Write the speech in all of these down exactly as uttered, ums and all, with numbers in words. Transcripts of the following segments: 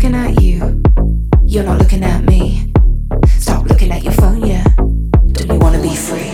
looking at you. You're not looking at me. Stop looking at your phone, yeah. Don't you wanna be free?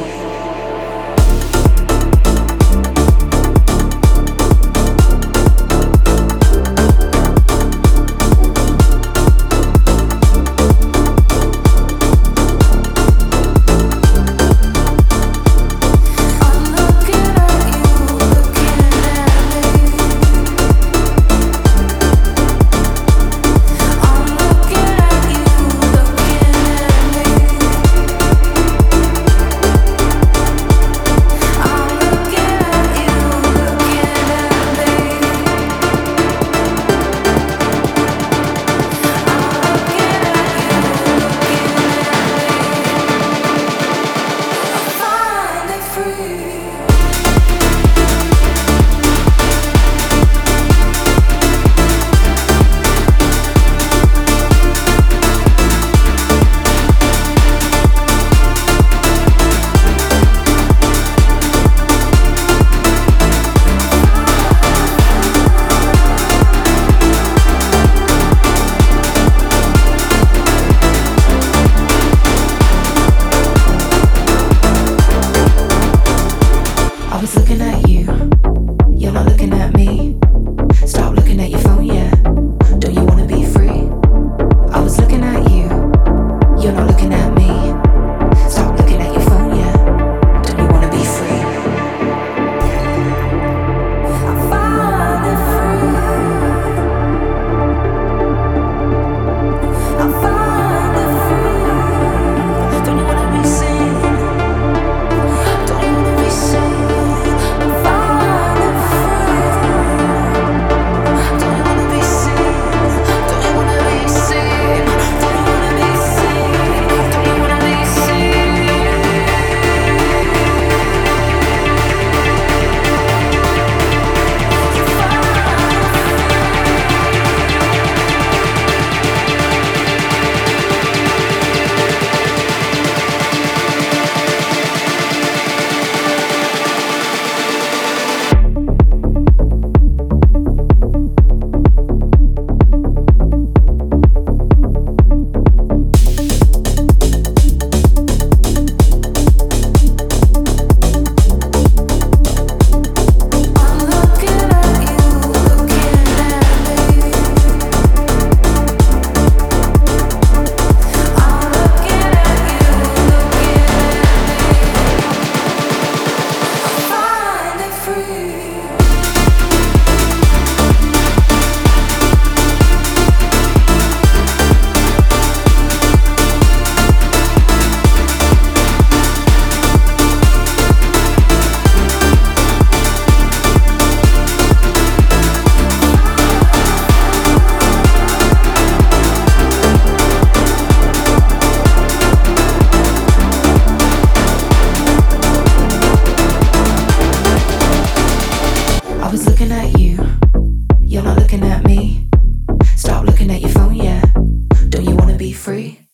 I was looking at you, you're not looking at me. Stop looking at your phone, yeah. Don't you wanna be free? I was looking at you, you're not looking at me. Stop looking at your phone, yeah. Don't you wanna be free? I'm finally free. I'm finally free. Don't you wanna be seen? Don't you wanna be seen? I was looking at you, you're not looking at me. Stop looking at your phone, yeah. Don't you wanna be free?